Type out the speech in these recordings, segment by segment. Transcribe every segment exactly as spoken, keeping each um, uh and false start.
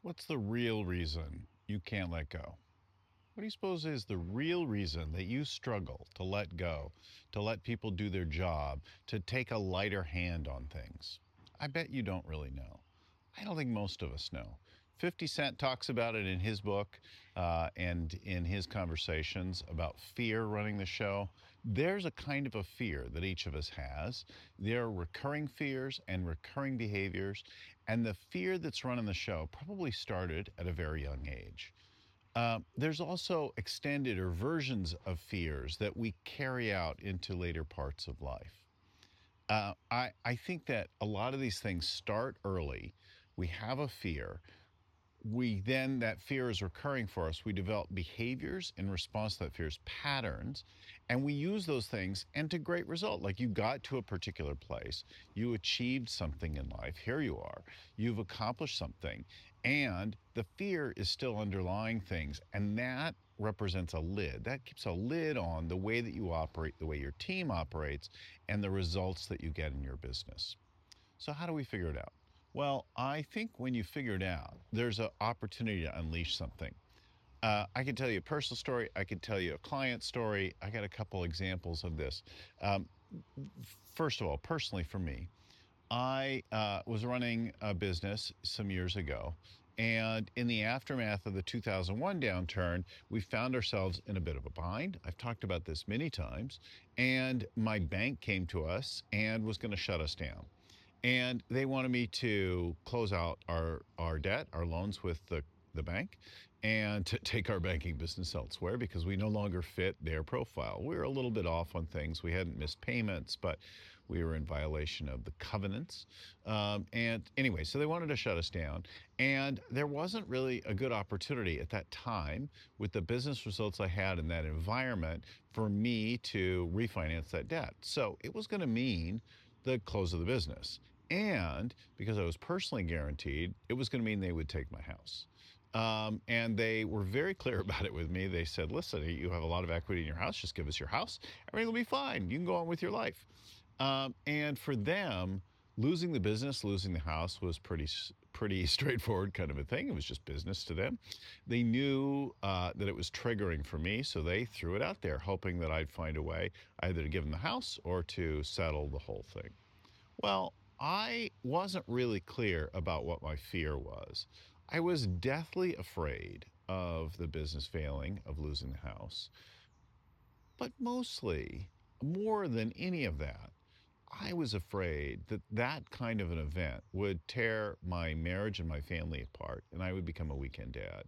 What's the real reason you can't let go? What do you suppose is the real reason that you struggle to let go, to let people do their job, to take a lighter hand on things? I bet you don't really know. I don't think most of us know. fifty Cent talks about it in his book uh, and in his conversations about fear running the show. There's a kind of a fear that each of us has. There are recurring fears and recurring behaviors, and the fear that's running the show probably started at a very young age. Uh, there's also extended or versions of fears that we carry out into later parts of life. Uh, I, I think that a lot of these things start early. We have a fear. We then, that fear is recurring for us. We develop behaviors in response to that fear's patterns, and we use those things and to great result. Like you got to a particular place, you achieved something in life. Here you are, you've accomplished something, and the fear is still underlying things, and that represents a lid. That keeps a lid on the way that you operate, the way your team operates, and the results that you get in your business. So how do we figure it out? Well, I think when you figure it out, there's an opportunity to unleash something. Uh, I can tell you a personal story. I can tell you a client story. I got a couple examples of this. Um, first of all, personally for me, I uh, was running a business some years ago. And in the aftermath of the two thousand one downturn, we found ourselves in a bit of a bind. I've talked about this many times. And my bank came to us and was going to shut us down. And they wanted me to close out our, our debt, our loans with the, the bank, and to take our banking business elsewhere because we no longer fit their profile. We were a little bit off on things. We hadn't missed payments, but we were in violation of the covenants. Um, and anyway, so they wanted to shut us down. And there wasn't really a good opportunity at that time with the business results I had in that environment for me to refinance that debt. So it was going to mean the close of the business. And because I was personally guaranteed, it was going to mean they would take my house. Um, and they were very clear about it with me. They said, listen, you have a lot of equity in your house. Just give us your house. Everything will be fine. You can go on with your life. Um, and for them, losing the business, losing the house was pretty pretty straightforward kind of a thing. It was just business to them. They knew uh, that it was triggering for me, so they threw it out there, hoping that I'd find a way either to give them the house or to settle the whole thing. Well, I wasn't really clear about what my fear was. I was deathly afraid of the business failing, of losing the house. But mostly, more than any of that, I was afraid that that kind of an event would tear my marriage and my family apart, and I would become a weekend dad.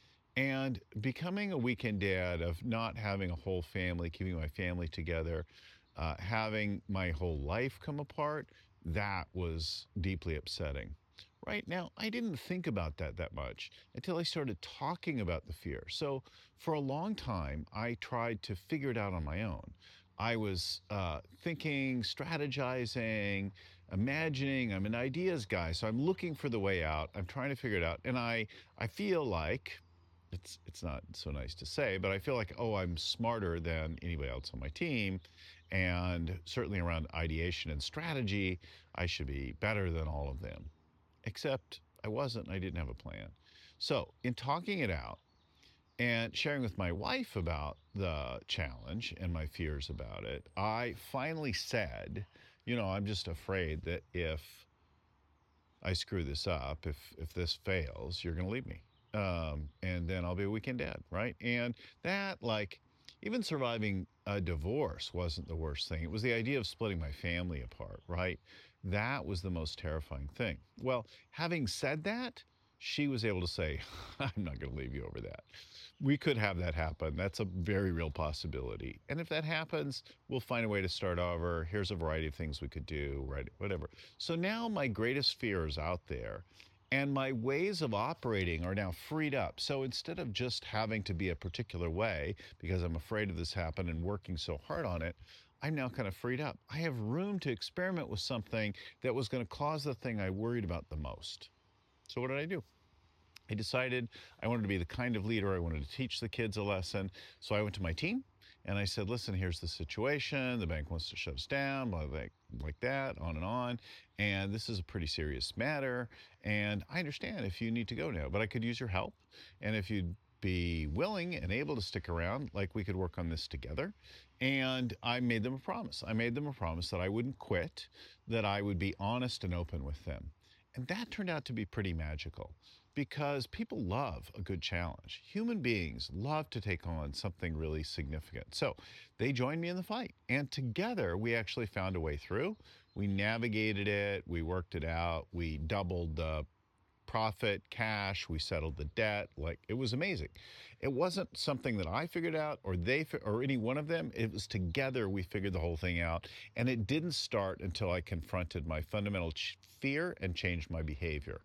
And becoming a weekend dad of not having a whole family, keeping my family together, uh, having my whole life come apart, that was deeply upsetting. Right now, I didn't think about that that much until I started talking about the fear. So for a long time, I tried to figure it out on my own. I was uh, thinking, strategizing, imagining. I'm an ideas guy, so I'm looking for the way out. I'm trying to figure it out. And I, I feel like, it's it's not so nice to say, but I feel like, oh, I'm smarter than anybody else on my team. And certainly around ideation and strategy, I should be better than all of them. Except I wasn't, and I didn't have a plan. So in talking it out and sharing with my wife about the challenge and my fears about it, I finally said, you know, I'm just afraid that if I screw this up, if if this fails, you're going to leave me. Um, and then I'll be a weekend dad, right? And that, like, even surviving a divorce wasn't the worst thing. It was the idea of splitting my family apart, right? That was the most terrifying thing. Well, having said that, she was able to say, I'm not going to leave you over that. We could have that happen. That's a very real possibility. And if that happens, we'll find a way to start over. Here's a variety of things we could do, right? Whatever. So now my greatest fear is out there. And my ways of operating are now freed up. So instead of just having to be a particular way because I'm afraid of this happen and working so hard on it, I'm now kind of freed up. I have room to experiment with something that was going to cause the thing I worried about the most. So what did I do? I decided I wanted to be the kind of leader. I wanted to teach the kids a lesson. So I went to my team and I said, listen, here's the situation. The bank wants to shut us down. Blah, blah, blah. like that, on and on. And this is a pretty serious matter. And I understand if you need to go now, but I could use your help. And if you'd be willing and able to stick around, like we could work on this together. And I made them a promise. I made them a promise that I wouldn't quit, that I would be honest and open with them. And that turned out to be pretty magical because people love a good challenge. Human beings love to take on something really significant. So they joined me in the fight. And together, we actually found a way through. We navigated it. We worked it out. We doubled the profit, cash, we settled the debt. Like, it was amazing. It wasn't something that I figured out or they or any one of them. It was together we figured the whole thing out. And it didn't start until I confronted my fundamental fear and changed my behavior.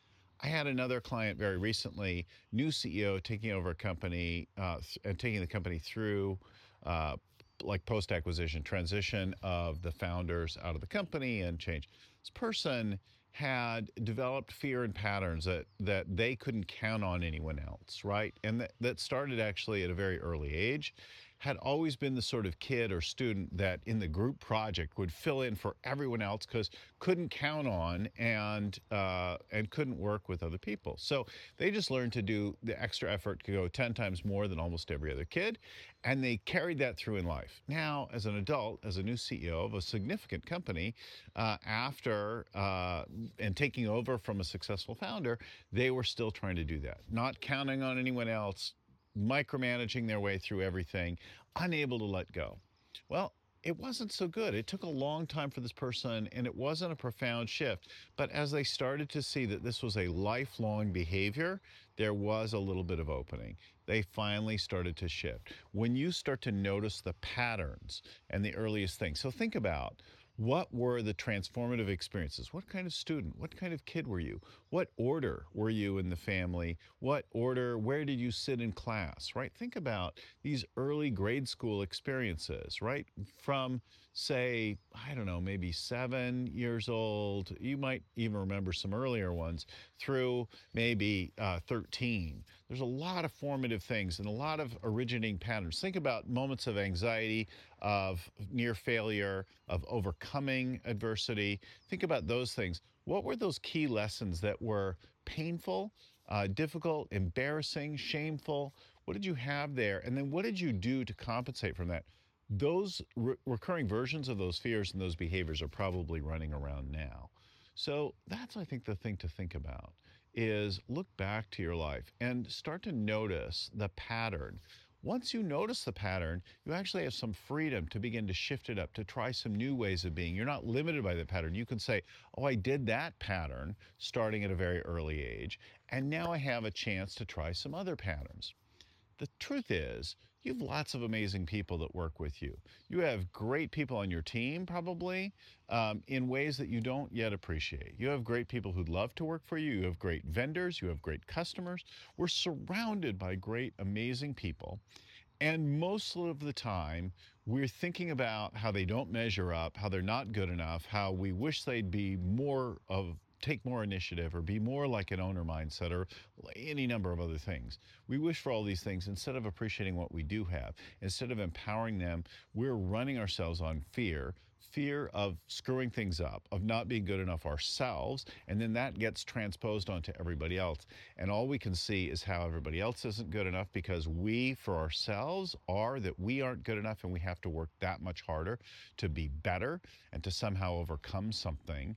I had another client very recently, new C E O, taking over a company uh, and taking the company through uh, like post-acquisition transition of the founders out of the company and change. This person had developed fear and patterns that that they couldn't count on anyone else, right? And that, that started actually at a very early age. Had always been the sort of kid or student that in the group project would fill in for everyone else because couldn't count on and uh, and couldn't work with other people. So they just learned to do the extra effort to go ten times more than almost every other kid. And they carried that through in life. Now, as an adult, as a new C E O of a significant company, uh, after uh, and taking over from a successful founder, they were still trying to do that, not counting on anyone else, micromanaging their way through everything, unable to let go. Well, it wasn't so good. It took a long time for this person, and it wasn't a profound shift. But as they started to see that this was a lifelong behavior, there was a little bit of opening. They finally started to shift. When you start to notice the patterns and the earliest things, so think about, what were the transformative experiences? What kind of student? What kind of kid were you? What order were you in the family? What order, where did you sit in class, right? Think about these early grade school experiences, right? From, say, I don't know, maybe seven years old, you might even remember some earlier ones, through maybe uh, thirteen. There's a lot of formative things and a lot of originating patterns. Think about moments of anxiety, of near failure, of overcoming adversity. Think about those things. What were those key lessons that were painful, uh, difficult, embarrassing, shameful? What did you have there? And then what did you do to compensate from that? Those re recurring versions of those fears and those behaviors are probably running around now. So that's, I think, the thing to think about is look back to your life and start to notice the pattern. Once you notice the pattern, you actually have some freedom to begin to shift it up, to try some new ways of being. You're not limited by the pattern. You can say, oh, I did that pattern starting at a very early age, and now I have a chance to try some other patterns. The truth is, you have lots of amazing people that work with you. You have great people on your team, probably, um, in ways that you don't yet appreciate. You have great people who'd love to work for you. You have great vendors. You have great customers. We're surrounded by great, amazing people. And most of the time, we're thinking about how they don't measure up, how they're not good enough, how we wish they'd be more of take more initiative or be more like an owner mindset or any number of other things. We wish for all these things instead of appreciating what we do have. Instead of empowering them, we're running ourselves on fear, fear of screwing things up, of not being good enough ourselves, and then that gets transposed onto everybody else. And all we can see is how everybody else isn't good enough because we, for ourselves, are that we aren't good enough and we have to work that much harder to be better and to somehow overcome something.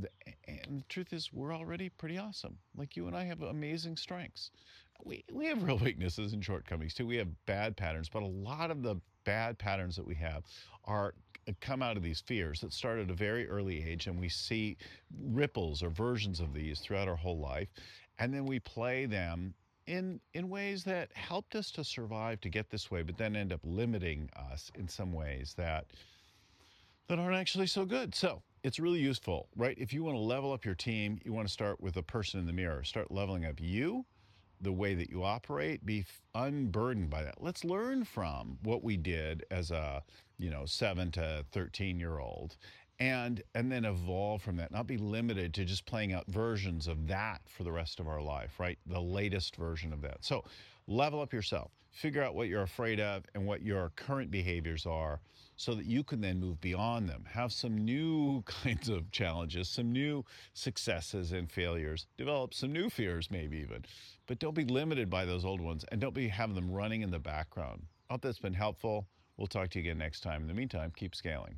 And the truth is, we're already pretty awesome. Like, you and I have amazing strengths. We, we have real weaknesses and shortcomings too. We have bad patterns, but a lot of the bad patterns that we have are come out of these fears that start at a very early age, and we see ripples or versions of these throughout our whole life, and then we play them in in ways that helped us to survive to get this way, but then end up limiting us in some ways that that aren't actually so good. So it's really useful, right? If you want to level up your team, you want to start with a person in the mirror. Start leveling up you, the way that you operate, be unburdened by that. Let's learn from what we did as a, you know, seven to thirteen year old and and then evolve from that, not be limited to just playing out versions of that for the rest of our life, right? The latest version of that. So level up yourself, figure out what you're afraid of and what your current behaviors are, so that you can then move beyond them, have some new kinds of challenges, some new successes and failures, develop some new fears maybe even, but don't be limited by those old ones, and don't be having them running in the background. I hope that's been helpful. We'll talk to you again next time. In the meantime, keep scaling.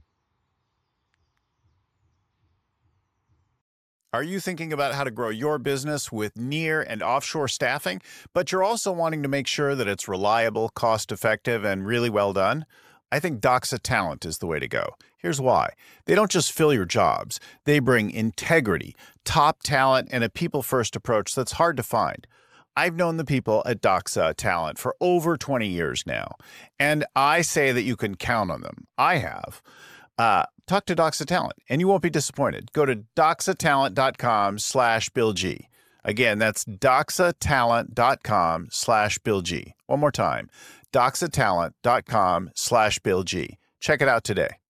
Are you thinking about how to grow your business with near and offshore staffing, but you're also wanting to make sure that it's reliable, cost-effective, and really well done? I think Doxa Talent is the way to go. Here's why. They don't just fill your jobs. They bring integrity, top talent, and a people-first approach that's hard to find. I've known the people at Doxa Talent for over twenty years now, and I say that you can count on them. I have. Uh, talk to Doxa Talent, and you won't be disappointed. Go to doxatalent.com slash Bill G. Again, that's doxatalent.com slash Bill G. One more time, doxatalent.com slash Bill G. Check it out today.